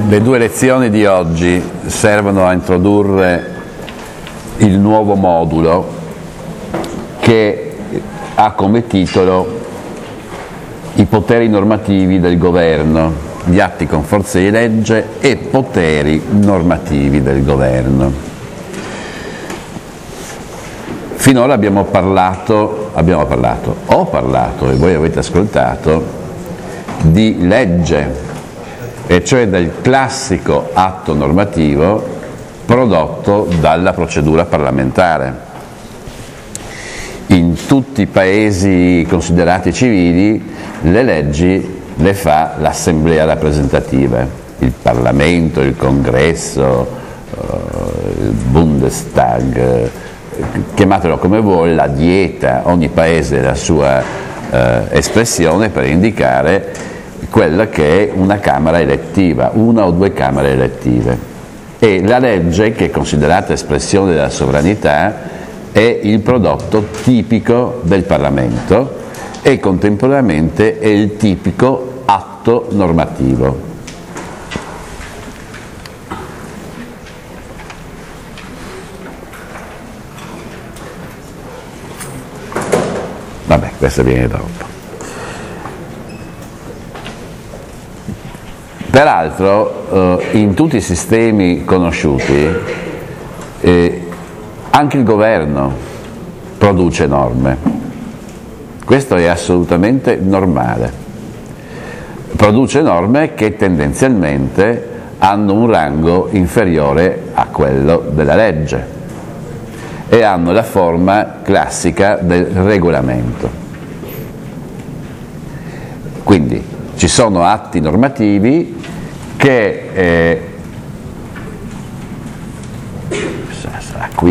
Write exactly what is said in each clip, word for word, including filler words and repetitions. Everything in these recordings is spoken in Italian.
Le due lezioni di oggi servono a introdurre il nuovo modulo che ha come titolo i poteri normativi del governo, gli atti con forza di legge e poteri normativi del governo. Finora abbiamo parlato, abbiamo parlato, ho parlato e voi avete ascoltato di legge, e cioè del classico atto normativo prodotto dalla procedura parlamentare. In tutti i paesi considerati civili le leggi le fa l'assemblea rappresentativa, il Parlamento, il Congresso, il Bundestag, chiamatelo come vuole, la dieta, ogni paese ha la sua eh, espressione per indicare quella che è una Camera elettiva, una o due Camere elettive. E la legge, che è considerata espressione della sovranità, è il prodotto tipico del Parlamento e contemporaneamente è il tipico atto normativo. Vabbè, questo viene dopo. Peraltro, eh, in tutti i sistemi conosciuti, eh, anche il governo produce norme. Questo è assolutamente normale. Produce norme che tendenzialmente hanno un rango inferiore a quello della legge e hanno la forma classica del regolamento. Quindi ci sono atti normativi che eh, sarà qui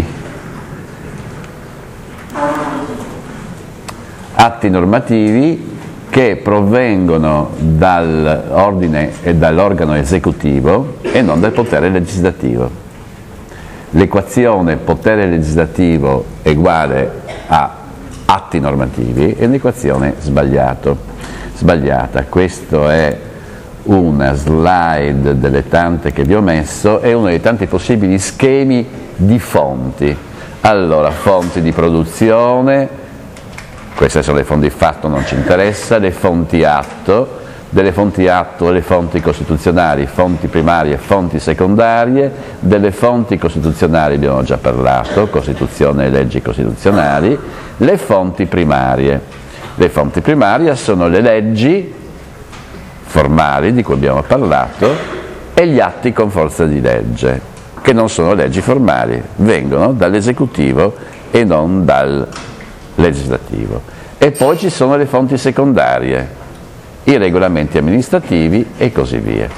atti normativi che provengono dall'ordine e dall'organo esecutivo e non dal potere legislativo. L'equazione potere legislativo è uguale a atti normativi è un'equazione sbagliato, sbagliata. Questo è una slide delle tante che vi ho messo, è uno dei tanti possibili schemi di fonti. Allora, fonti di produzione, queste sono le fonti fatto, non ci interessa, le fonti atto, delle fonti atto le fonti costituzionali, fonti primarie e fonti secondarie, delle fonti costituzionali abbiamo già parlato, Costituzione e leggi costituzionali, le fonti primarie. Le fonti primarie sono le leggi formali di cui abbiamo parlato e gli atti con forza di legge, che non sono leggi formali, vengono dall'esecutivo e non dal legislativo. E poi ci sono le fonti secondarie, i regolamenti amministrativi e così via.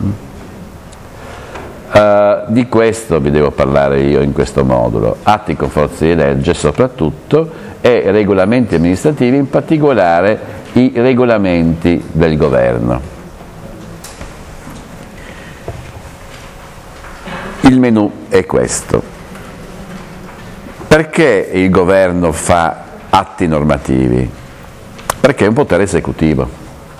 Uh, di questo vi devo parlare io in questo modulo, atti con forza di legge soprattutto e regolamenti amministrativi, in particolare i regolamenti del governo. Il menù è questo. Perché il governo fa atti normativi? Perché è un potere esecutivo.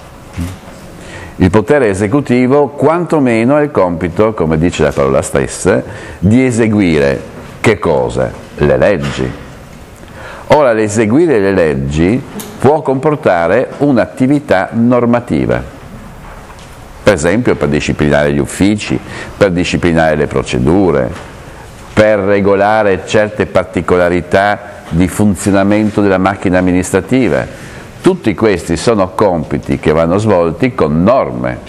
Il potere esecutivo quantomeno ha il compito, come dice la parola stessa, di eseguire che cosa? Le leggi. Ora, l'eseguire le leggi può comportare un'attività normativa, per esempio per disciplinare gli uffici, per disciplinare le procedure, per regolare certe particolarità di funzionamento della macchina amministrativa. Tutti questi sono compiti che vanno svolti con norme.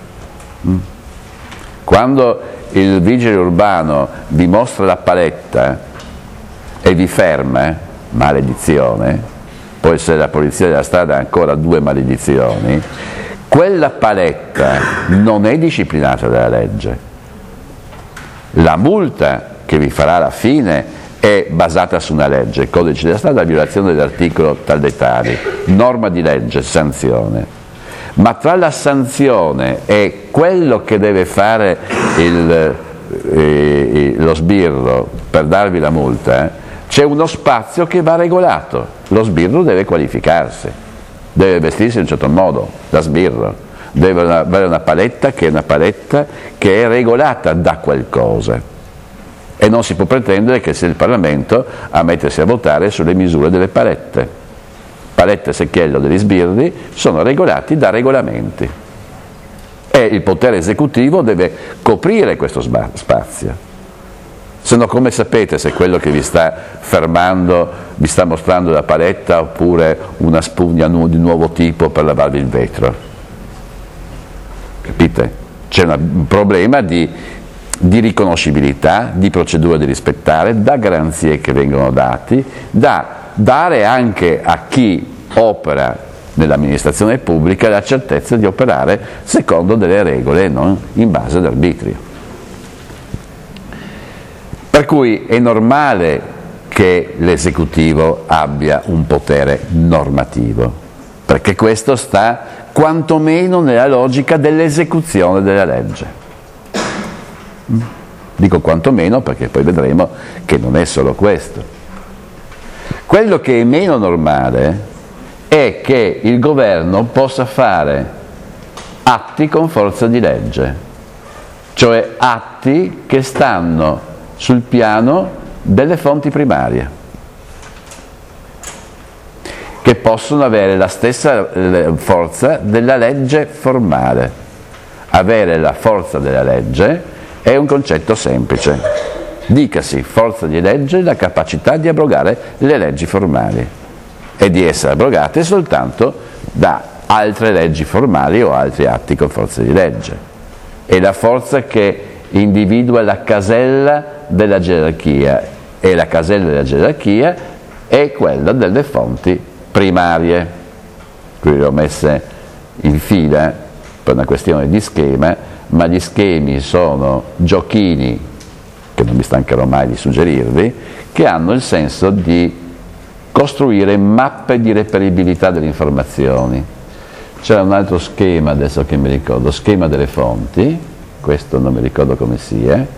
Quando il vigile urbano vi mostra la paletta e vi ferma, maledizione, può essere la polizia della strada ancora due maledizioni, quella paletta non è disciplinata dalla legge. La multa che vi farà alla fine è basata su una legge, il codice della strada, violazione dell'articolo tal dei tali, norma di legge, sanzione. Ma tra la sanzione e quello che deve fare il, eh, lo sbirro per darvi la multa, eh, c'è uno spazio che va regolato. Lo sbirro deve qualificarsi, deve vestirsi in un certo modo, da sbirro. deve avere una paletta che è una paletta che è regolata da qualcosa. E non si può pretendere che sia il Parlamento a mettersi a votare sulle misure delle palette. Palette, secchiello degli sbirri sono regolati da regolamenti. E il potere esecutivo deve coprire questo spazio. Se no, come sapete se quello che vi sta fermando vi sta mostrando la paletta oppure una spugna nu- di nuovo tipo per lavarvi il vetro? Capite? C'è una, un problema di, di riconoscibilità, di procedure da rispettare, da garanzie che vengono dati, da dare anche a chi opera nell'amministrazione pubblica la certezza di operare secondo delle regole e non in base ad arbitrio. Per cui è normale che l'esecutivo abbia un potere normativo, perché questo sta quantomeno nella logica dell'esecuzione della legge. Dico quantomeno perché poi vedremo che non è solo questo. Quello che è meno normale è che il governo possa fare atti con forza di legge, cioè atti che stanno sul piano delle fonti primarie, che possono avere la stessa forza della legge formale. Avere la forza della legge è un concetto semplice. Dicasi, forza di legge, la capacità di abrogare le leggi formali e di essere abrogate soltanto da altre leggi formali o altri atti con forza di legge. È la forza che individua la casella della gerarchia, e la casella della gerarchia è quella delle fonti primarie. Qui le ho messe in fila per una questione di schema, ma gli schemi sono giochini, che non mi stancherò mai di suggerirvi, che hanno il senso di costruire mappe di reperibilità delle informazioni. C'era un altro schema, adesso che mi ricordo, schema delle fonti, questo non mi ricordo come sia,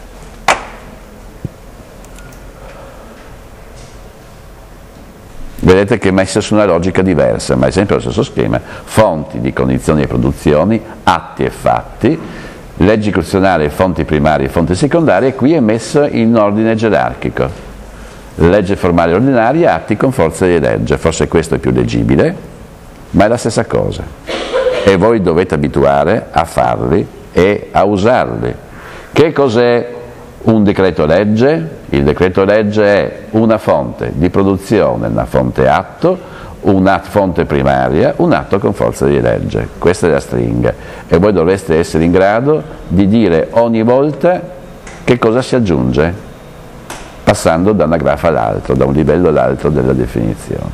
vedete che è messa su una logica diversa, ma è sempre lo stesso schema: fonti di condizioni e produzioni, atti e fatti, leggi costituzionali, fonti primarie e fonti secondarie. Qui è messo in ordine gerarchico: legge formale ordinaria, atti con forza di legge. Forse questo è più leggibile, ma è la stessa cosa, e voi dovete abituare a farli e a usarli. Che cos'è un decreto legge? Il decreto legge è una fonte di produzione, una fonte atto, una fonte primaria, un atto con forza di legge. Questa è la stringa, e voi dovreste essere in grado di dire ogni volta che cosa si aggiunge, passando da una grafa all'altro, da un livello all'altro della definizione.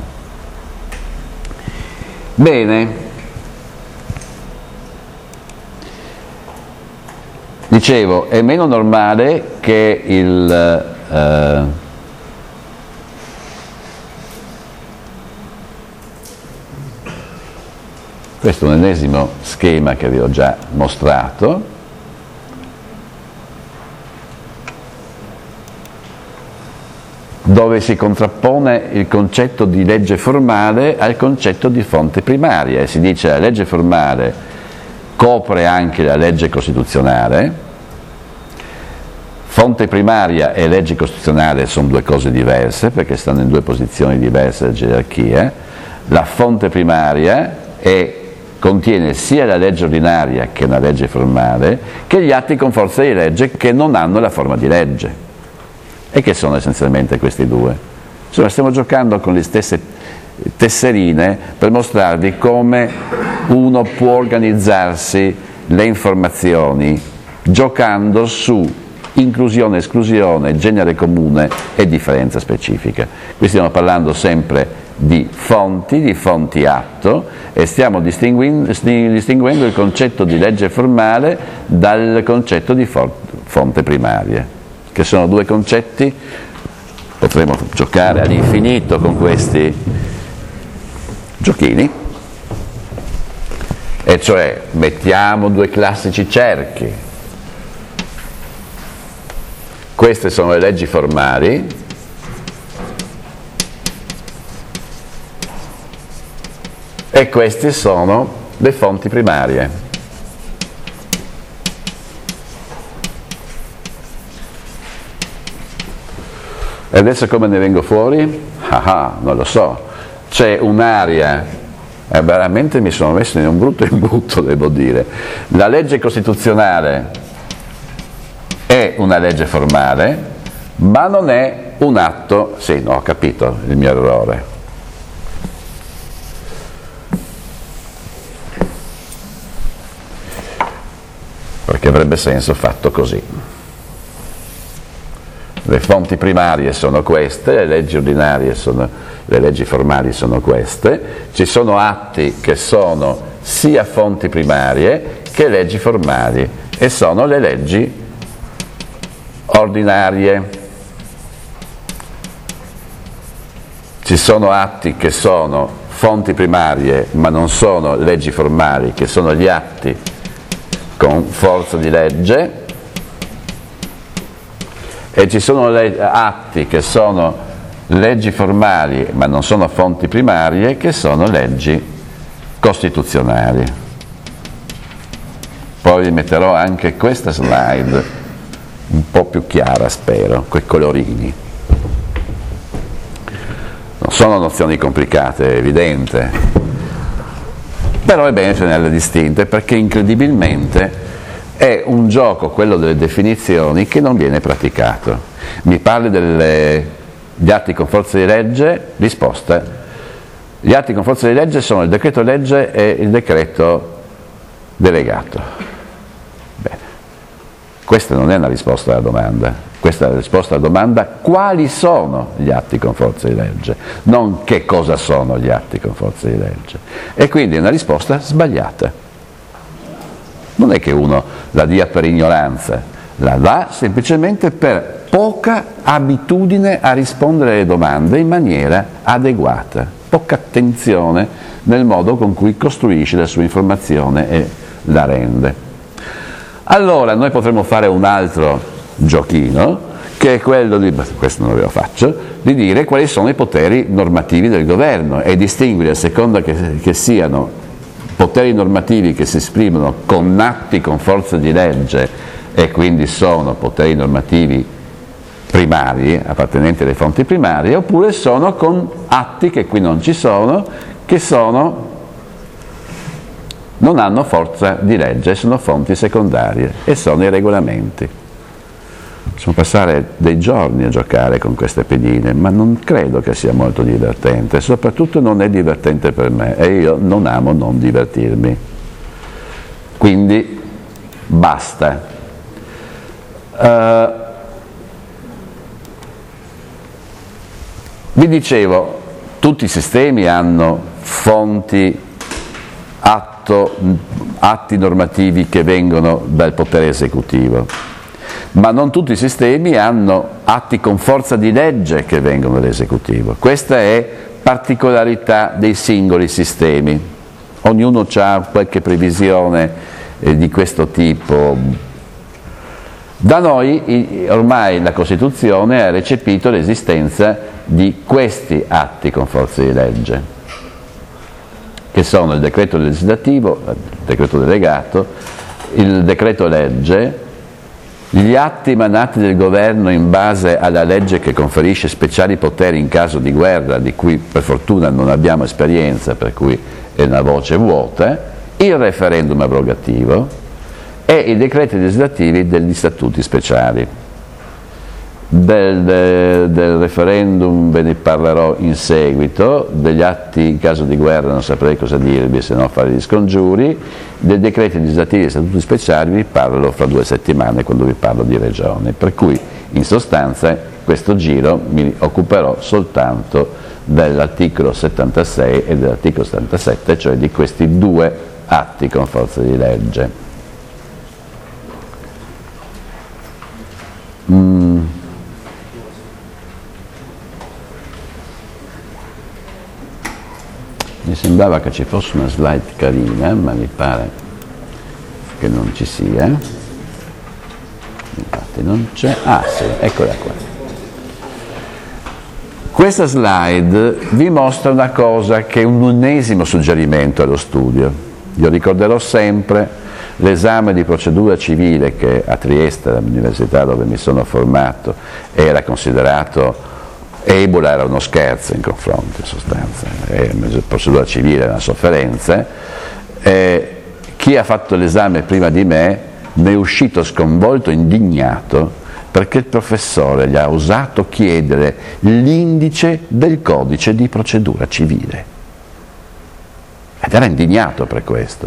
Bene. Dicevo, è meno normale che il eh, questo è un ennesimo schema che vi ho già mostrato, dove si contrappone il concetto di legge formale al concetto di fonte primaria, e si dice che la legge formale copre anche la legge costituzionale. Fonte primaria e legge costituzionale sono due cose diverse, perché stanno in due posizioni diverse della gerarchia. La fonte primaria è, contiene sia la legge ordinaria che una legge formale, che gli atti con forza di legge che non hanno la forma di legge, e che sono essenzialmente questi due. Insomma, stiamo giocando con le stesse tesserine per mostrarvi come uno può organizzarsi le informazioni giocando su inclusione, esclusione, genere comune e differenza specifica. Qui stiamo parlando sempre di fonti, di fonti atto, e stiamo distinguendo, distinguendo il concetto di legge formale dal concetto di fonte primaria, che sono due concetti. Potremmo giocare all'infinito con questi giochini, e cioè mettiamo due classici cerchi. Queste sono le leggi formali, e questi sono le fonti primarie. E adesso come ne vengo fuori? Ah, ah, non lo so. C'è un'area, eh, veramente mi sono messo in un brutto imbuto, devo dire. La legge costituzionale è una legge formale, ma non è un atto, sì, no, ho capito il mio errore. Perché avrebbe senso fatto così. Le fonti primarie sono queste, le leggi ordinarie sono, le leggi formali sono queste, ci sono atti che sono sia fonti primarie che leggi formali e sono le leggi ordinarie. Ci sono atti che sono fonti primarie ma non sono leggi formali, che sono gli atti con forza di legge, e ci sono le, atti che sono leggi formali ma non sono fonti primarie, che sono leggi costituzionali. Poi vi metterò anche questa slide un po' più chiara, spero, coi colorini. Non sono nozioni complicate, è evidente, però è bene tenerle distinte perché incredibilmente è un gioco, quello delle definizioni, che non viene praticato. Mi parli degli atti con forza di legge? Risposta: gli atti con forza di legge sono il decreto legge e il decreto delegato. Bene, questa non è una risposta alla domanda. Questa è la risposta alla domanda: quali sono gli atti con forza di legge? Non che cosa sono gli atti con forza di legge. E quindi è una risposta sbagliata. Non è che uno la dia per ignoranza, la dà semplicemente per poca abitudine a rispondere alle domande in maniera adeguata, poca attenzione nel modo con cui costruisce la sua informazione e la rende. Allora noi potremmo fare un altro giochino, che è quello di, questo non lo faccio, di dire quali sono i poteri normativi del governo e distinguere, a seconda che, che siano poteri normativi che si esprimono con atti con forza di legge e quindi sono poteri normativi primari, appartenenti alle fonti primarie, oppure sono con atti che qui non ci sono, che sono, non hanno forza di legge, sono fonti secondarie e sono i regolamenti. Possiamo passare dei giorni a giocare con queste pedine, ma non credo che sia molto divertente, soprattutto non è divertente per me e io non amo non divertirmi. Quindi basta. Uh, vi dicevo, tutti i sistemi hanno fonti, atto, atti normativi che vengono dal potere esecutivo, ma non tutti i sistemi hanno atti con forza di legge che vengono dall'esecutivo. Questa è particolarità dei singoli sistemi. Ognuno ha qualche previsione eh, di questo tipo. Da noi i, ormai la Costituzione ha recepito l'esistenza di questi atti con forza di legge, che sono il decreto legislativo, il decreto delegato, il decreto legge, gli atti emanati del governo in base alla legge che conferisce speciali poteri in caso di guerra, di cui per fortuna non abbiamo esperienza, per cui è una voce vuota, il referendum abrogativo e i decreti legislativi degli statuti speciali. Del, del, del referendum ve ne parlerò in seguito, degli atti in caso di guerra non saprei cosa dirvi se non fare gli scongiuri, dei decreti legislativi e statuti speciali vi parlo fra due settimane quando vi parlo di regioni, per cui in sostanza questo giro mi occuperò soltanto dell'articolo settantasei e dell'articolo settantasette, cioè di questi due atti con forza di legge. Mm. Mi sembrava che ci fosse una slide carina, ma mi pare che non ci sia. Infatti non c'è. Ah sì, eccola qua. Questa slide vi mostra una cosa che è un ennesimo suggerimento allo studio. Io ricorderò sempre l'esame di procedura civile che a Trieste, l'università dove mi sono formato, era considerato, Ebola era uno scherzo in confronto, in sostanza, la procedura civile era una sofferenza. Eh, chi ha fatto l'esame prima di me ne è uscito sconvolto, indignato, perché il professore gli ha osato chiedere l'indice del codice di procedura civile. Ed era indignato per questo.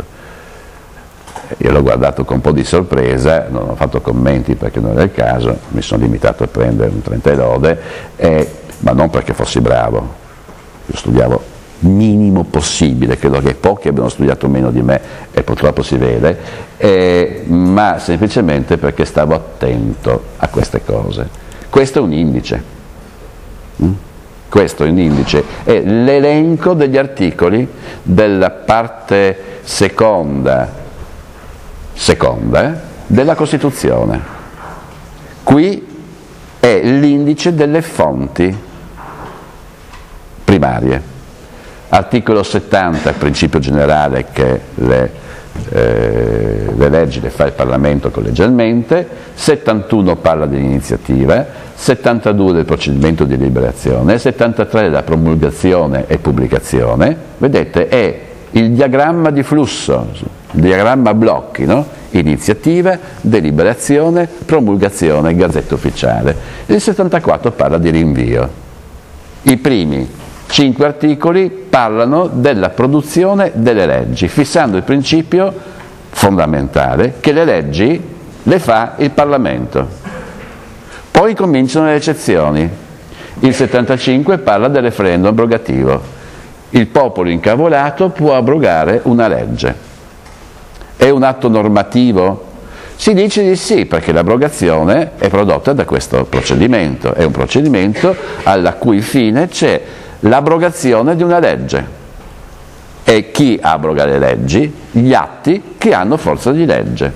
Io l'ho guardato con un po' di sorpresa, non ho fatto commenti perché non era il caso, mi sono limitato a prendere un trenta e lode, eh, ma non perché fossi bravo. Io studiavo minimo possibile, credo che pochi abbiano studiato meno di me e purtroppo si vede, eh, ma semplicemente perché stavo attento a queste cose. Questo è un indice. Mm? Questo è un indice, è l'elenco degli articoli della parte seconda, seconda eh, della Costituzione. Qui è l'indice delle fonti primarie. Articolo settanta, il principio generale che le, eh, le leggi le fa il Parlamento collegialmente, settantuno parla dell'iniziativa, settantadue del procedimento di deliberazione, settantatré della promulgazione e pubblicazione. Vedete, è il diagramma di flusso, il diagramma a blocchi, no? Iniziativa, deliberazione, promulgazione, gazzetta ufficiale. Il settantaquattro parla di rinvio. I primi cinque articoli parlano della produzione delle leggi, fissando il principio fondamentale che le leggi le fa il Parlamento. Poi cominciano le eccezioni. Il settantacinque parla del referendum abrogativo. Il popolo incavolato può abrogare una legge. È un atto normativo? Si dice di sì, perché l'abrogazione è prodotta da questo procedimento. È un procedimento alla cui fine c'è l'abrogazione di una legge. E chi abroga le leggi? Gli atti che hanno forza di legge.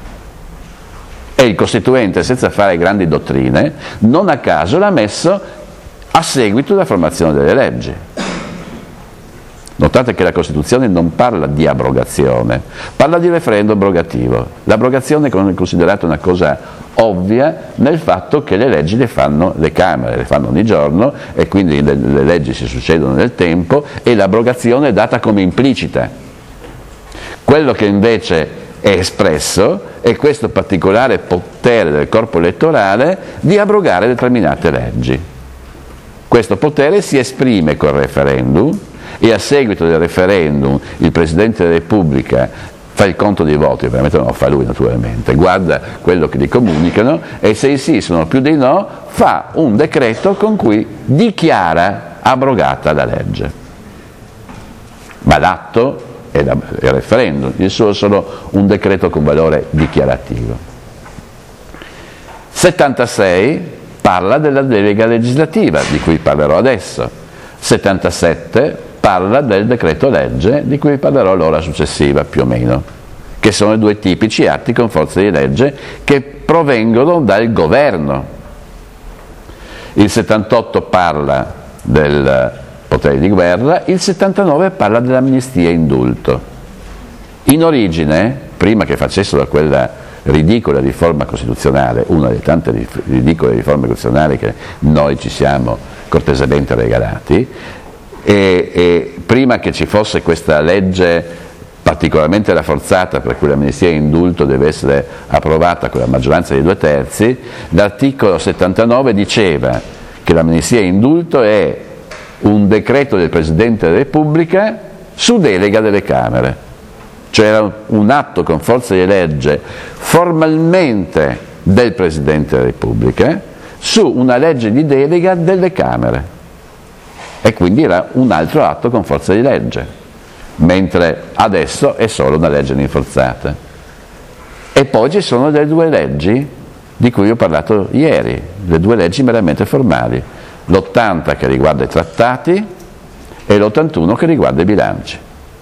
E il Costituente, senza fare grandi dottrine, non a caso l'ha messo a seguito della formazione delle leggi. Notate che la Costituzione non parla di abrogazione, parla di referendum abrogativo. L'abrogazione è considerata una cosa ovvia nel fatto che le leggi le fanno le Camere, le fanno ogni giorno e quindi le, le leggi si succedono nel tempo e l'abrogazione è data come implicita. Quello che invece è espresso è questo particolare potere del corpo elettorale di abrogare determinate leggi. Questo potere si esprime col referendum e a seguito del referendum il Presidente della Repubblica fa il conto dei voti, ovviamente non lo fa lui naturalmente, guarda quello che gli comunicano e se i sì sono più dei no fa un decreto con cui dichiara abrogata la legge. Ma l'atto è il referendum, il suo è solo un decreto con valore dichiarativo. settantasei parla della delega legislativa, di cui parlerò adesso. settantasette parla del decreto legge, di cui parlerò l'ora successiva più o meno, che sono i due tipici atti con forza di legge che provengono dal governo. Il settantotto parla del potere di guerra, il settantanove parla dell'amnistia e indulto. In origine, prima che facessero quella ridicola riforma costituzionale, una delle tante ridicole riforme costituzionali che noi ci siamo cortesemente regalati, E, e prima che ci fosse questa legge particolarmente rafforzata per cui l'amnistia e indulto deve essere approvata con la maggioranza dei due terzi, l'articolo settantanove diceva che l'amnistia e indulto è un decreto del Presidente della Repubblica su delega delle Camere, cioè era un atto con forza di legge formalmente del Presidente della Repubblica su una legge di delega delle Camere. E quindi era un altro atto con forza di legge, mentre adesso è solo una legge rinforzata. E poi ci sono le due leggi di cui ho parlato ieri, le due leggi meramente formali, l'ottanta che riguarda i trattati e l'ottantuno che riguarda i bilanci.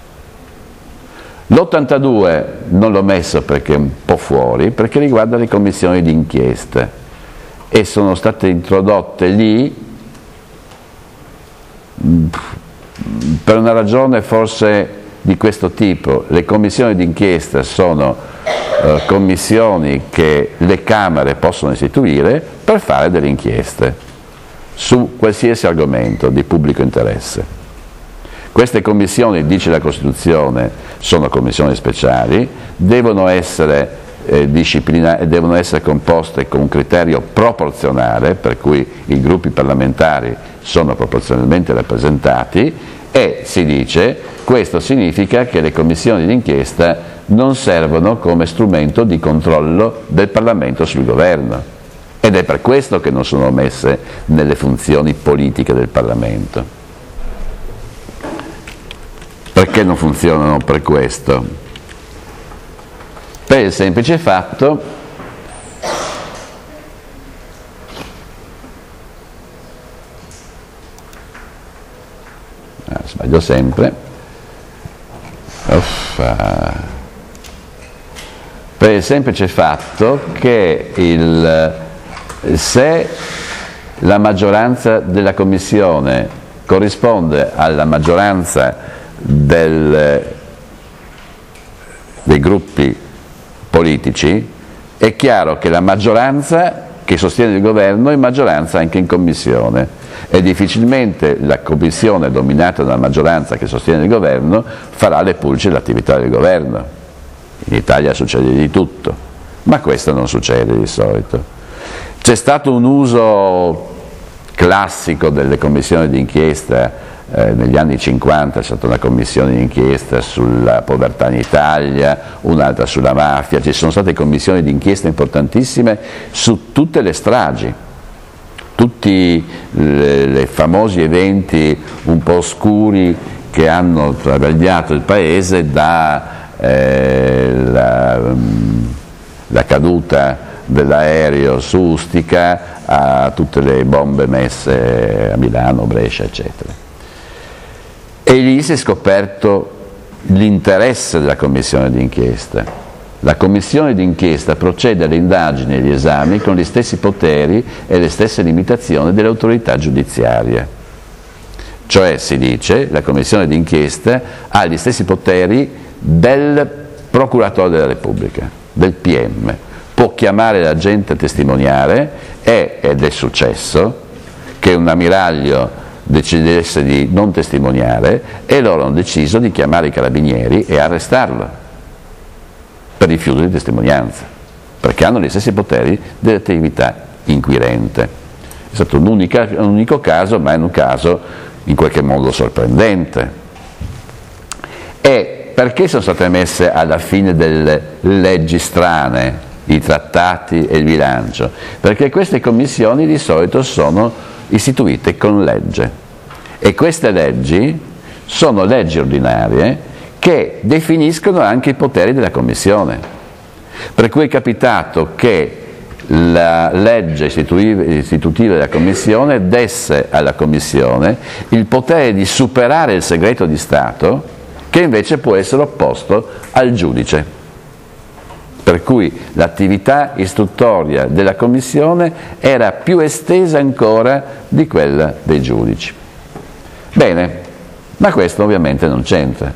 L'ottantadue non l'ho messo perché è un po' fuori, perché riguarda le commissioni di inchiesta e sono state introdotte lì per una ragione forse di questo tipo. Le commissioni d'inchiesta sono eh, commissioni che le Camere possono istituire per fare delle inchieste su qualsiasi argomento di pubblico interesse. Queste commissioni, dice la Costituzione, sono commissioni speciali, devono essere, eh, disciplina- devono essere composte con un criterio proporzionale, per cui i gruppi parlamentari sono proporzionalmente rappresentati, e si dice questo significa che le commissioni d'inchiesta non servono come strumento di controllo del Parlamento sul governo, ed è per questo che non sono messe nelle funzioni politiche del Parlamento. Perché non funzionano per questo? Per il semplice fatto ah, sbaglio sempre Uffa. Per il semplice fatto che il, se la maggioranza della Commissione corrisponde alla maggioranza del, dei gruppi politici, è chiaro che la maggioranza che sostiene il governo è maggioranza anche in Commissione, e difficilmente la Commissione dominata dalla maggioranza che sostiene il governo farà le pulci dell'attività del governo. In Italia succede di tutto, ma questo non succede di solito. C'è stato un uso classico delle commissioni d'inchiesta. Eh, negli anni cinquanta c'è stata una commissione d'inchiesta sulla povertà in Italia, un'altra sulla mafia, ci sono state commissioni d'inchiesta importantissime su tutte le stragi, tutti i famosi eventi un po' oscuri che hanno travagliato il paese, da eh, la, la caduta dell'aereo su Ustica a tutte le bombe messe a Milano, Brescia, eccetera. E lì si è scoperto l'interesse della commissione d'inchiesta. La commissione d'inchiesta procede alle indagini e agli esami con gli stessi poteri e le stesse limitazioni dell'autorità giudiziaria. Cioè, si dice, la commissione d'inchiesta ha gli stessi poteri del procuratore della Repubblica, del P M. Può chiamare la gente a testimoniare e, ed è successo, che un ammiraglio decidesse di non testimoniare e loro hanno deciso di chiamare i carabinieri e arrestarlo per rifiuto di testimonianza, perché hanno gli stessi poteri dell'attività inquirente. È stato un, unica, un unico caso, ma è un caso in qualche modo sorprendente. E perché sono state messe alla fine delle leggi strane, i trattati e il bilancio? Perché queste commissioni di solito sono istituite con legge, e queste leggi sono leggi ordinarie che definiscono anche i poteri della Commissione, per cui è capitato che la legge istitutiva della Commissione desse alla Commissione il potere di superare il segreto di Stato, che invece può essere opposto al giudice. Per cui l'attività istruttoria della Commissione era più estesa ancora di quella dei giudici. Bene, ma questo ovviamente non c'entra.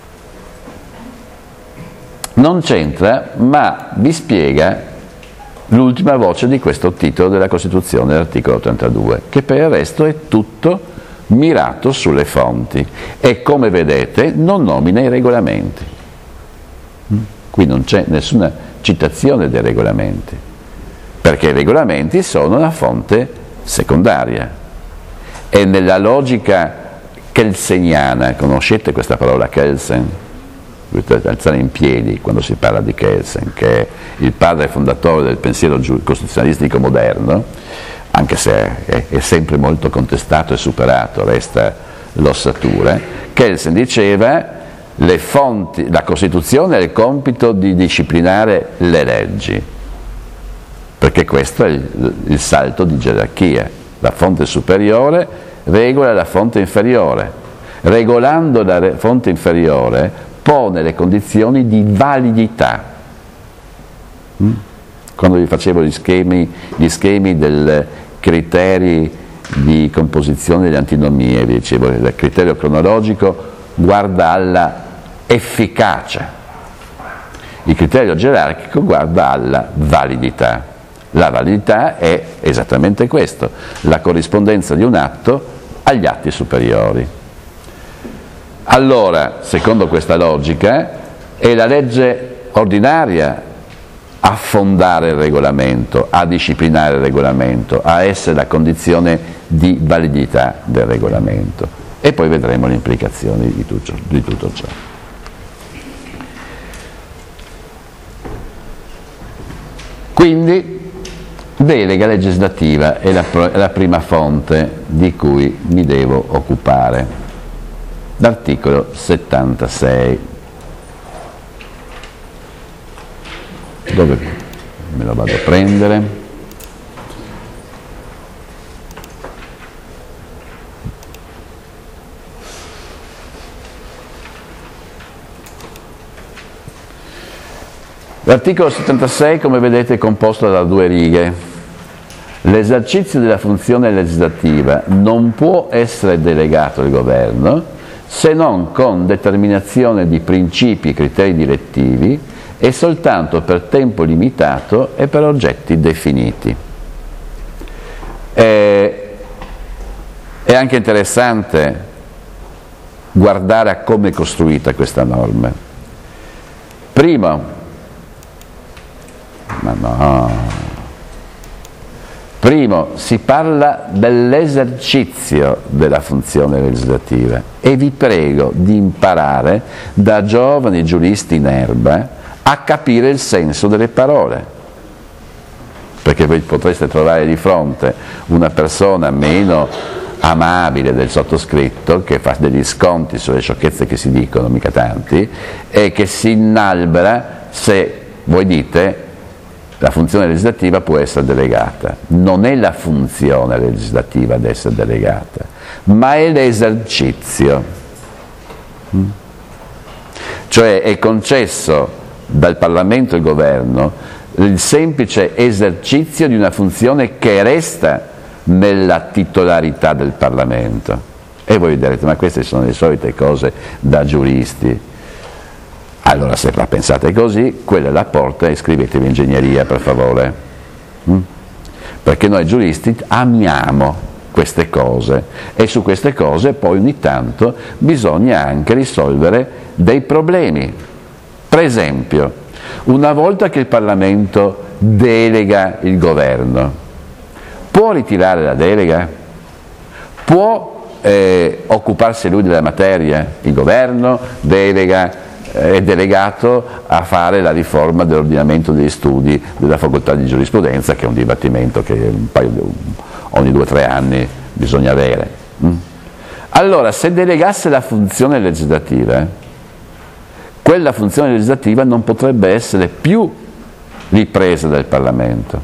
Non c'entra, ma vi spiega l'ultima voce di questo titolo della Costituzione, l'articolo trentadue, che per il resto è tutto mirato sulle fonti e, come vedete, non nomina i regolamenti. Qui non c'è nessuna citazione dei regolamenti, perché i regolamenti sono una fonte secondaria. E nella logica kelseniana, conoscete questa parola Kelsen? Potete alzare in piedi quando si parla di Kelsen, che è il padre fondatore del pensiero costituzionalistico moderno, anche se è, è sempre molto contestato e superato, resta l'ossatura. Kelsen diceva: le fonti, la Costituzione ha il compito di disciplinare le leggi, perché questo è il, il salto di gerarchia. La fonte superiore regola la fonte inferiore. Regolando la fonte inferiore pone le condizioni di validità. Quando vi facevo gli schemi, gli schemi dei criteri di composizione delle antinomie, vi dicevo, il criterio cronologico guarda alla efficacia. Il criterio gerarchico guarda alla validità. La validità è esattamente questo, la corrispondenza di un atto agli atti superiori. Allora, secondo questa logica, è la legge ordinaria a fondare il regolamento, a disciplinare il regolamento, a essere la condizione di validità del regolamento. E poi vedremo le implicazioni di tutto, di tutto ciò. Quindi, delega legislativa è la, è la prima fonte di cui mi devo occupare. L'articolo settantasei. Dove me lo vado a prendere? L'articolo settantasei, come vedete, è composto da due righe. L'esercizio della funzione legislativa non può essere delegato al governo se non con determinazione di principi e criteri direttivi e soltanto per tempo limitato e per oggetti definiti. È, è anche interessante guardare a come è costruita questa norma. Primo, ma no, primo si parla dell'esercizio della funzione legislativa e vi prego di imparare da giovani giuristi in erba a capire il senso delle parole, perché voi potreste trovare di fronte una persona meno amabile del sottoscritto che fa degli sconti sulle sciocchezze che si dicono, mica tanti, e che si inalbera se voi dite la funzione legislativa può essere delegata. Non è la funzione legislativa ad essere delegata, ma è l'esercizio. Cioè è concesso dal Parlamento e governo il semplice esercizio di una funzione che resta nella titolarità del Parlamento. E voi direte, ma queste sono le solite cose da giuristi. Allora, se la pensate così, quella è la porta e iscrivetevi in ingegneria, per favore. Mm? Perché noi giuristi amiamo queste cose e su queste cose poi ogni tanto bisogna anche risolvere dei problemi. Per esempio, una volta che il Parlamento delega il governo, può ritirare la delega? Può eh, occuparsi lui della materia? Il governo delega, è delegato a fare la riforma dell'ordinamento degli studi della facoltà di giurisprudenza, che è un dibattimento che un paio di, ogni due o tre anni bisogna avere. Allora, se delegasse la funzione legislativa, quella funzione legislativa non potrebbe essere più ripresa dal Parlamento.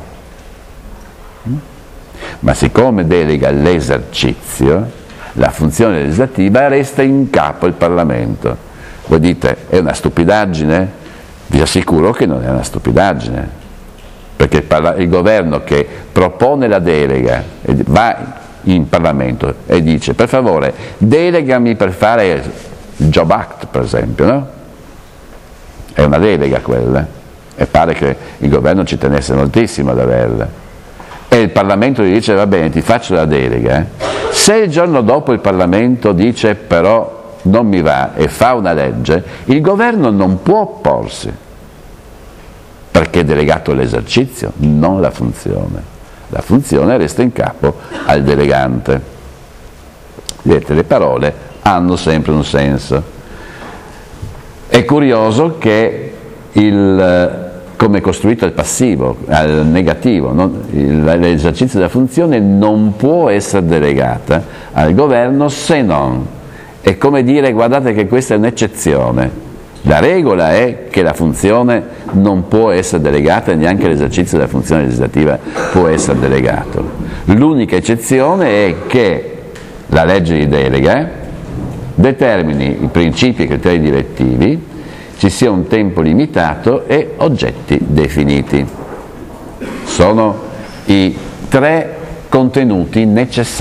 Ma siccome delega l'esercizio, la funzione legislativa resta in capo al Parlamento. Voi dite, è una stupidaggine? Vi assicuro che non è una stupidaggine, perché il, parla- il governo che propone la delega va in Parlamento e dice, per favore, delegami per fare il Job Act, per esempio, no? È una delega quella, e pare che il governo ci tenesse moltissimo ad averla. E il Parlamento gli dice, va bene, ti faccio la delega. Eh? Se il giorno dopo il Parlamento dice, però, non mi va e fa una legge, il governo non può opporsi, perché è delegato l'esercizio, non la funzione. La funzione resta in capo al delegante. Vedete, le parole hanno sempre un senso. È curioso che il, come è costruito il passivo, il negativo, non, il, l'esercizio della funzione non può essere delegata al governo se non. È come dire, guardate che questa è un'eccezione. La regola è che la funzione non può essere delegata e neanche l'esercizio della funzione legislativa può essere delegato. L'unica eccezione è che la legge di delega determini i principi e i criteri direttivi, ci sia un tempo limitato e oggetti definiti. Sono i tre contenuti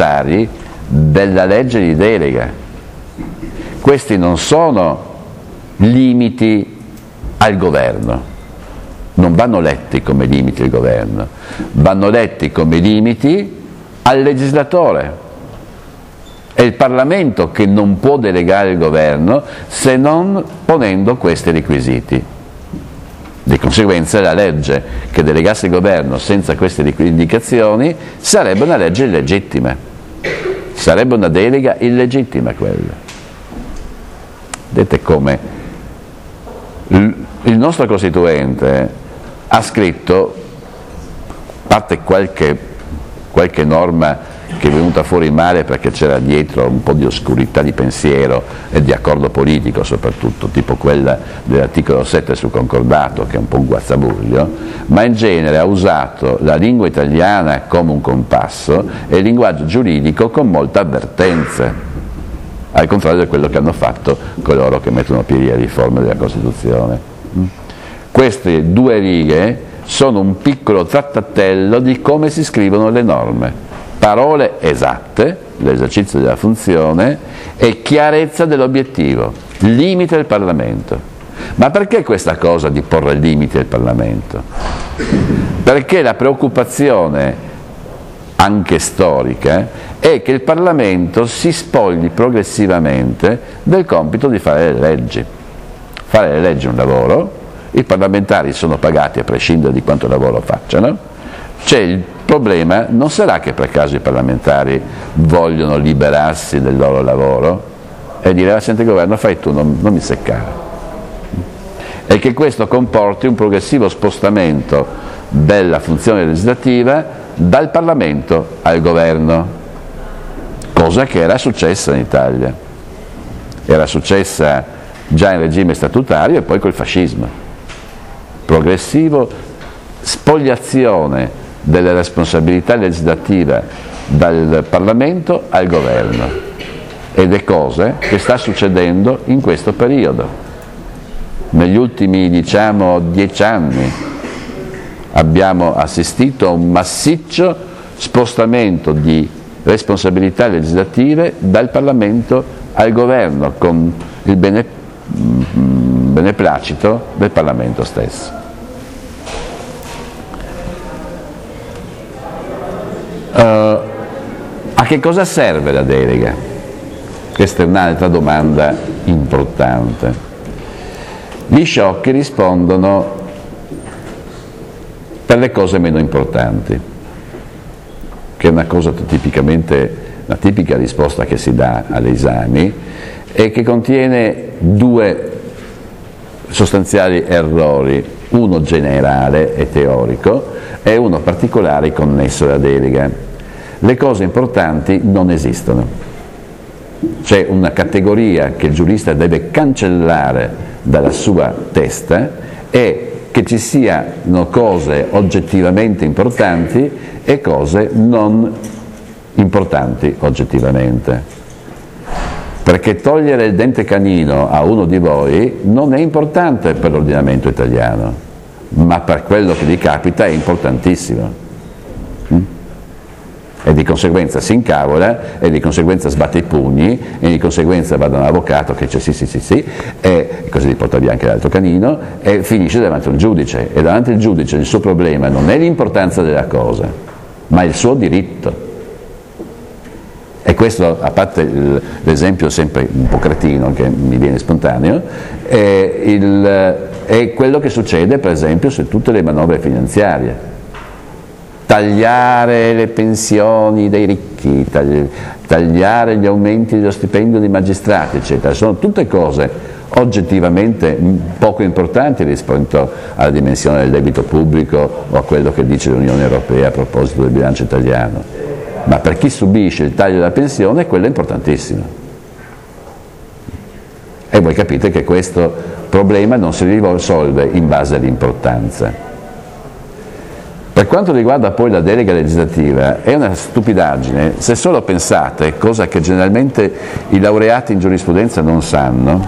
necessari della legge di delega. Questi non sono limiti al governo. Non vanno letti come limiti al governo, vanno letti come limiti al legislatore. È il Parlamento che non può delegare il governo se non ponendo questi requisiti. Di conseguenza la legge che delegasse il governo senza queste indicazioni sarebbe una legge illegittima, sarebbe una delega illegittima quella. Vedete come il nostro Costituente ha scritto, a parte qualche, qualche norma che è venuta fuori male perché c'era dietro un po' di oscurità di pensiero e di accordo politico soprattutto, tipo quella dell'articolo sette sul concordato, che è un po' un guazzabuglio, ma in genere ha usato la lingua italiana come un compasso e il linguaggio giuridico con molta avvertenza, al contrario di quello che hanno fatto coloro che mettono a piedi le riforme della Costituzione. Queste due righe sono un piccolo trattatello di come si scrivono le norme: parole esatte, l'esercizio della funzione, e chiarezza dell'obiettivo, limite al Parlamento. Ma perché questa cosa di porre limiti al Parlamento? Perché la preoccupazione, anche storica, è che il Parlamento si spogli progressivamente del compito di fare le leggi. Fare le leggi è un lavoro, i parlamentari sono pagati a prescindere di quanto lavoro facciano. C'è il problema, non sarà che per caso i parlamentari vogliono liberarsi del loro lavoro e dire: ah, senti governo, fai tu, non, non mi seccare. E che questo comporti un progressivo spostamento della funzione legislativa dal Parlamento al governo, cosa che era successa in Italia. Era successa già in regime statutario e poi col fascismo. Progressivo spoliazione delle responsabilità legislative dal Parlamento al governo, ed è cosa che sta succedendo in questo periodo. Negli ultimi, diciamo, dieci anni abbiamo assistito a un massiccio spostamento di responsabilità legislative dal Parlamento al governo, con il bene beneplacito del Parlamento stesso. Uh, a che cosa serve la delega? Questa è un'altra domanda importante. Gli sciocchi rispondono per le cose meno importanti, che è una cosa tipicamente, una tipica risposta che si dà agli esami, e che contiene due sostanziali errori, uno generale e teorico e uno particolare connesso alla delega. Le cose importanti non esistono. C'è una categoria che il giurista deve cancellare dalla sua testa, e che ci siano cose oggettivamente importanti e cose non importanti oggettivamente. Perché togliere il dente canino a uno di voi non è importante per l'ordinamento italiano, ma per quello che gli capita è importantissimo. Mm? E di conseguenza si incavola, e di conseguenza sbatte i pugni, e di conseguenza va da un avvocato che dice sì sì sì sì, e così gli porta via anche l'altro canino, e finisce davanti a un giudice. E davanti al giudice il suo problema non è l'importanza della cosa, ma il suo diritto. E questo, a parte l'esempio sempre un po' cretino che mi viene spontaneo, è, il, è quello che succede per esempio su tutte le manovre finanziarie. Tagliare le pensioni dei ricchi, tagliare gli aumenti dello stipendio dei magistrati, eccetera. Sono tutte cose oggettivamente poco importanti rispetto alla dimensione del debito pubblico o a quello che dice l'Unione Europea a proposito del bilancio italiano. Ma per chi subisce il taglio della pensione quello è importantissimo. E voi capite che questo problema non si risolve in base all'importanza. Per quanto riguarda poi la delega legislativa, è una stupidaggine se solo pensate, cosa che generalmente i laureati in giurisprudenza non sanno,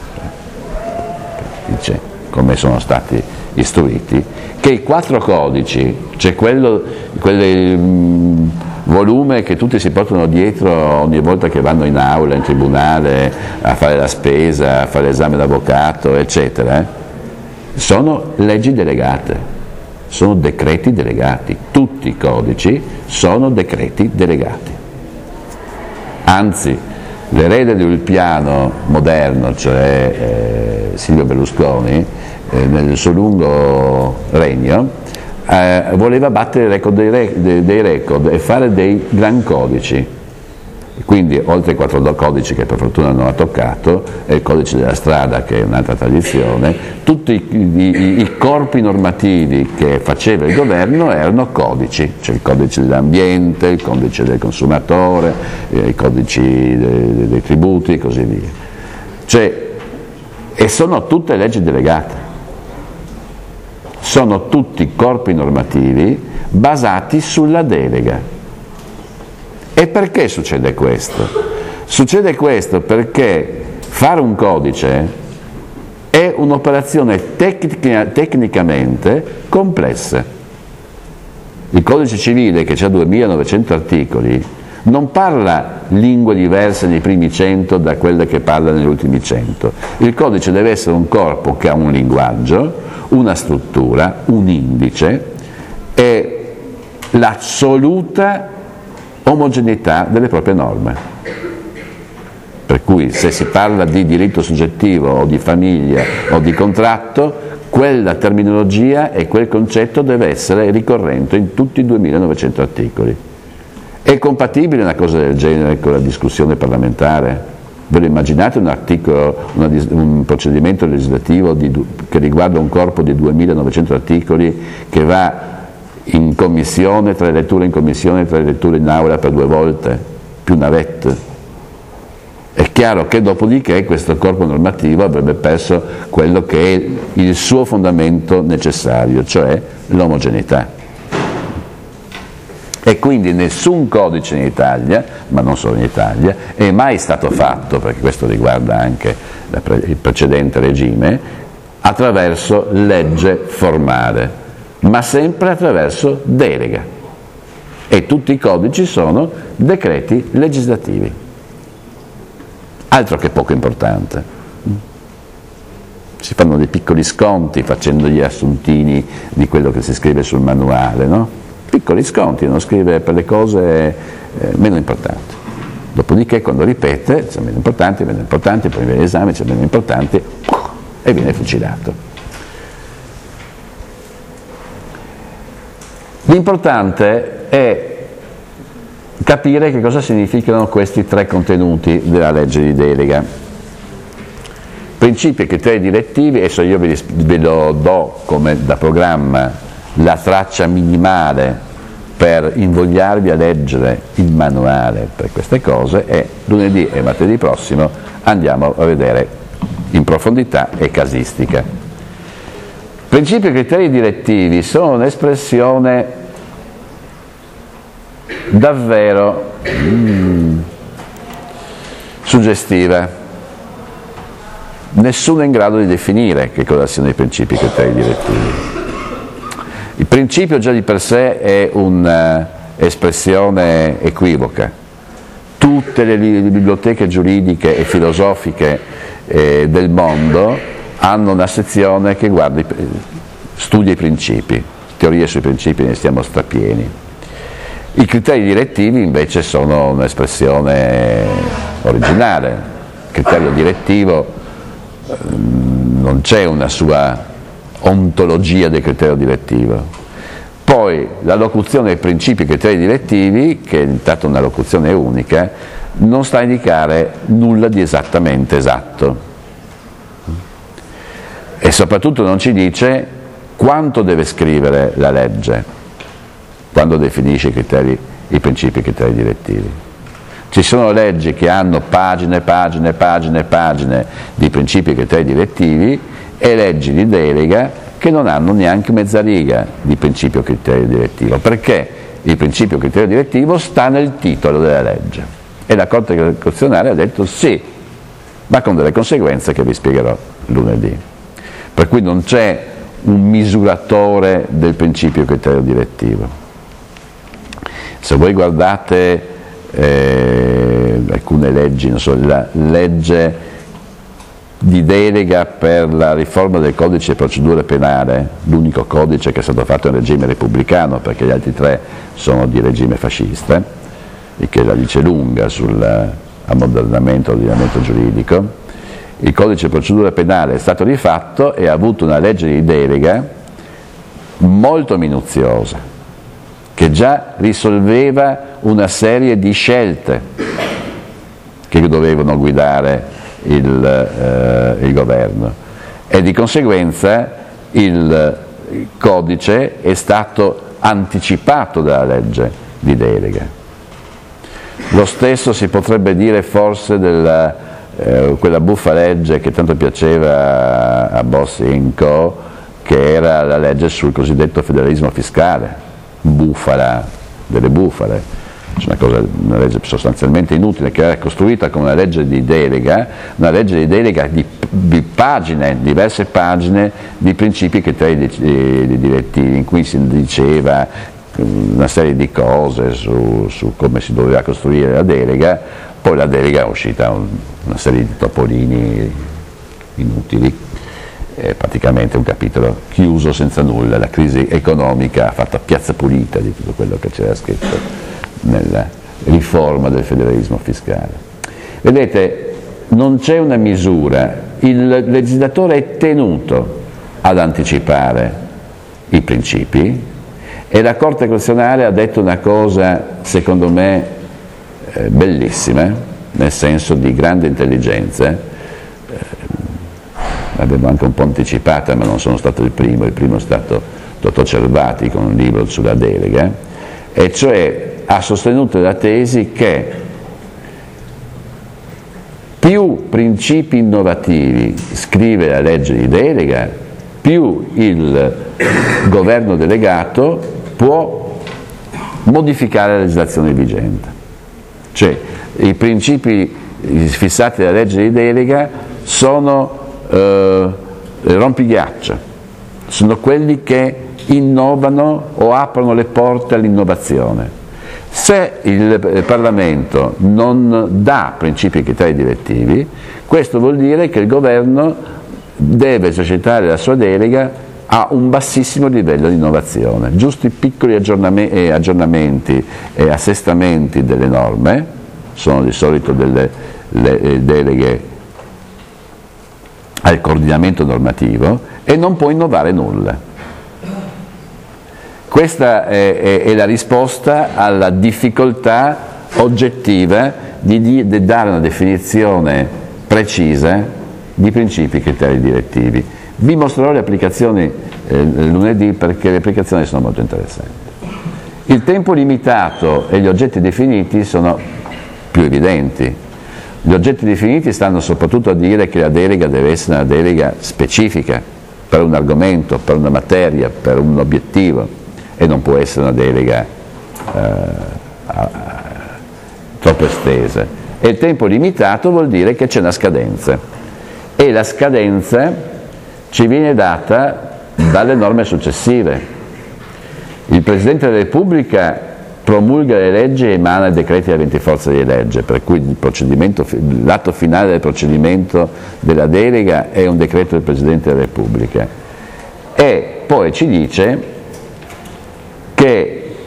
dice come sono stati istruiti, che i quattro codici, cioè quello, quelle, volume che tutti si portano dietro ogni volta che vanno in aula, in tribunale, a fare la spesa, a fare l'esame d'avvocato, eccetera, eh? Sono leggi delegate, sono decreti delegati, tutti i codici sono decreti delegati. Anzi, l'erede di Ulpiano moderno, cioè eh, Silvio Berlusconi, eh, nel suo lungo regno, eh, voleva battere i record dei, re, dei, dei record e fare dei gran codici. Quindi, oltre ai quattro codici che per fortuna non ha toccato, e il codice della strada, che è un'altra tradizione, tutti i, i, i corpi normativi che faceva il governo erano codici, cioè il codice dell'ambiente, il codice del consumatore, eh, i codici dei, dei tributi e così via. Cioè, e sono tutte leggi delegate, sono tutti corpi normativi basati sulla delega. E perché succede questo? Succede questo perché fare un codice è un'operazione tecnica, tecnicamente complessa. Il codice civile, che ha duemilanovecento articoli, non parla lingue diverse nei primi cento da quelle che parla negli ultimi cento. Il codice deve essere un corpo che ha un linguaggio, una struttura, un indice e l'assoluta omogeneità delle proprie norme. Per cui se si parla di diritto soggettivo o di famiglia o di contratto, quella terminologia e quel concetto deve essere ricorrente in tutti i duemilanovecento articoli. È compatibile una cosa del genere con la discussione parlamentare? Ve lo immaginate un articolo, una, un procedimento legislativo di, che riguarda un corpo di duemilanovecento articoli che va in commissione, tre letture in commissione, tre letture in aula per due volte, più navette? È chiaro che dopodiché questo corpo normativo avrebbe perso quello che è il suo fondamento necessario, cioè l'omogeneità. E quindi nessun codice in Italia, ma non solo in Italia, è mai stato fatto, perché questo riguarda anche il precedente regime, attraverso legge formale, ma sempre attraverso delega. E tutti i codici sono decreti legislativi. Altro che poco importante. Si fanno dei piccoli sconti facendo gli assuntini di quello che si scrive sul manuale, no? Piccoli sconti, non scrive per le cose eh, meno importanti. Dopodiché quando ripete, sono meno importanti, meno importanti, poi viene l'esame, c'è meno importanti e viene fucilato. L'importante è capire che cosa significano questi tre contenuti della legge di delega. Principi e criteri direttivi, adesso io ve, li, ve lo do come da programma, la traccia minimale per invogliarvi a leggere il manuale per queste cose, e lunedì e martedì prossimo andiamo a vedere in profondità e casistica. Principi e criteri direttivi sono un'espressione davvero mm, suggestiva. Nessuno è in grado di definire che cosa siano i principi e criteri direttivi. Il principio già di per sé è un'espressione equivoca. Tutte le biblioteche giuridiche e filosofiche eh, del mondo hanno una sezione che guarda, studia i principi, teorie sui principi ne stiamo strapieni. I criteri direttivi invece sono un'espressione originale. Il criterio direttivo eh, non c'è una sua ontologia del criterio direttivo. Poi la locuzione dei principi e criteri direttivi, che è diventata una locuzione unica, non sta a indicare nulla di esattamente esatto. E soprattutto non ci dice quanto deve scrivere la legge quando definisce i, criteri, i principi e i criteri direttivi. Ci sono leggi che hanno pagine, pagine, pagine, pagine di principi e criteri direttivi, e leggi di delega che non hanno neanche mezza riga di principio e criterio direttivo, perché il principio e criterio direttivo sta nel titolo della legge. E la Corte Costituzionale ha detto sì, ma con delle conseguenze che vi spiegherò lunedì. Per cui non c'è un misuratore del principio e criterio direttivo. Se voi guardate eh, alcune leggi, non so, la legge di delega per la riforma del codice di procedura penale, l'unico codice che è stato fatto in regime repubblicano, perché gli altri tre sono di regime fascista, e che la dice lunga sull'ammodernamento dell'ordinamento giuridico. Il codice di procedura penale è stato rifatto e ha avuto una legge di delega molto minuziosa, che già risolveva una serie di scelte che dovevano guidare Il, eh, il governo, e di conseguenza il codice è stato anticipato dalla legge di delega. Lo stesso si potrebbe dire forse della eh, quella buffa legge che tanto piaceva a Bossi e Co, che era la legge sul cosiddetto federalismo fiscale, bufala delle bufale. C'è una, cosa, una legge sostanzialmente inutile, che era costruita come una legge di delega, una legge di delega di, di pagine, diverse pagine di principi e criteri di, di, di direttivi, in cui si diceva una serie di cose su, su come si doveva costruire la delega. Poi la delega è uscita un, una serie di topolini inutili, è praticamente un capitolo chiuso senza nulla. La crisi economica ha fatto piazza pulita di tutto quello che c'era scritto nella riforma del federalismo fiscale. Vedete, non c'è una misura, il legislatore è tenuto ad anticipare i principi, e la Corte Costituzionale ha detto una cosa secondo me eh, bellissima, nel senso di grande intelligenza, eh, l'avevo anche un po' anticipata, ma non sono stato il primo, il primo è stato Totò Cervati con un libro sulla delega, e cioè ha sostenuto la tesi che più principi innovativi scrive la legge di delega, più il governo delegato può modificare la legislazione vigente. Cioè, i principi fissati dalla legge di delega sono eh, rompighiaccio, sono quelli che innovano o aprono le porte all'innovazione. Se il Parlamento non dà principi e criteri direttivi, questo vuol dire che il governo deve esercitare la sua delega a un bassissimo livello di innovazione, giusti piccoli aggiornamenti e assestamenti delle norme, sono di solito delle le deleghe al coordinamento normativo, e non può innovare nulla. Questa è, è, è la risposta alla difficoltà oggettiva di, di, di dare una definizione precisa di principi e criteri direttivi. Vi mostrerò le applicazioni eh, lunedì, perché le applicazioni sono molto interessanti. Il tempo limitato e gli oggetti definiti sono più evidenti. Gli oggetti definiti stanno soprattutto a dire che la delega deve essere una delega specifica per un argomento, per una materia, per un obiettivo, e non può essere una delega eh, a, a, troppo estesa. E il tempo limitato vuol dire che c'è una scadenza, e la scadenza ci viene data dalle norme successive. Il Presidente della Repubblica promulga le leggi e emana i decreti aventi forza di legge, per cui il procedimento, l'atto finale del procedimento della delega è un decreto del Presidente della Repubblica. E poi ci dice che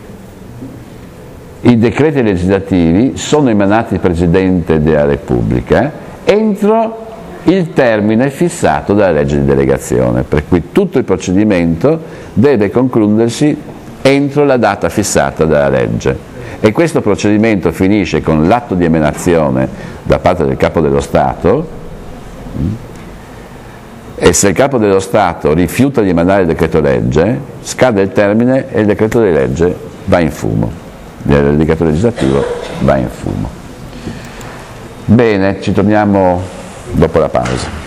i decreti legislativi sono emanati dal Presidente della Repubblica entro il termine fissato dalla legge di delegazione, per cui tutto il procedimento deve concludersi entro la data fissata dalla legge, e questo procedimento finisce con l'atto di emanazione da parte del Capo dello Stato, e se il Capo dello Stato rifiuta di emanare il decreto legge, scade il termine e il decreto di legge va in fumo, il decreto legislativo va in fumo. Bene, ci torniamo dopo la pausa.